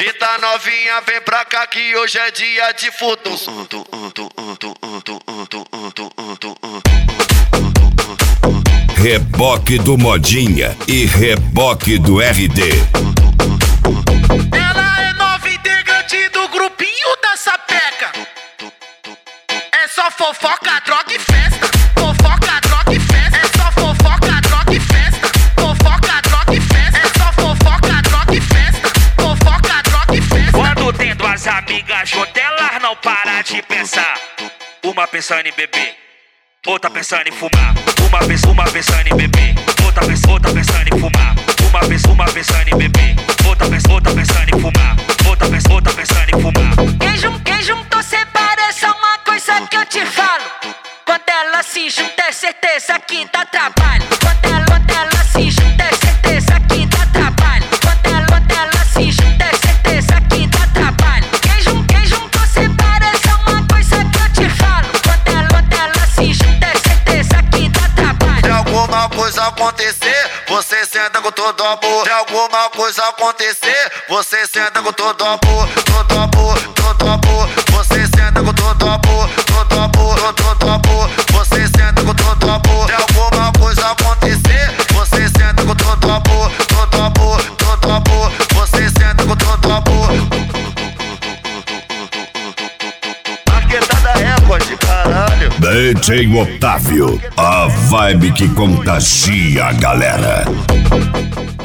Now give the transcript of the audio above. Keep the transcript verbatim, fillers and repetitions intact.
Eita novinha, vem pra cá que hoje é dia de futuro. Reboque do Modinha e reboque do R D. Ela é nova integrante do grupinho da Sapeca. É só fofoca, droga e festa. Fofoca, droga e festa. É só fofoca, droga e festa. Fofoca, droga e festa. É só fofoca, droga e festa. Fofoca, droga e festa. Quando tem duas amigas juntas, elas não param de pensar. Uma pensando em beber, outra pensando em fumar. Uma vez, uma pensando em beber, outra vez, outra pensando em fumar. Uma vez, uma pensando em beber, outra vez, outra pensando em fumar. Outra vez, outra pensando em fumar. Quem, jun, quem juntou separa, é só uma coisa que eu te falo. Quando ela se junta é certeza que dá trabalho. Quando ela, quando ela se junta é certeza que dá trabalho. Quando ela, quando ela se junta é certeza que dá trabalho. Quem, jun, quem juntou separa, é só uma coisa que eu te falo. Quando ela, quando ela se junta é certeza que dá trabalho. Se alguma coisa acontecer, você senta com todo amor. Se alguma coisa acontecer, você senta com todo amor. Todo amor, todo amor. Você senta com todo amor. Todo amor, todo amor. Você senta com todo amor. Se alguma coisa acontecer, você senta com todo amor. Todo amor, todo amor. Você senta com todo amor. Marquetada recorde, caralho. D J Otávio, a vibe que contagia a galera.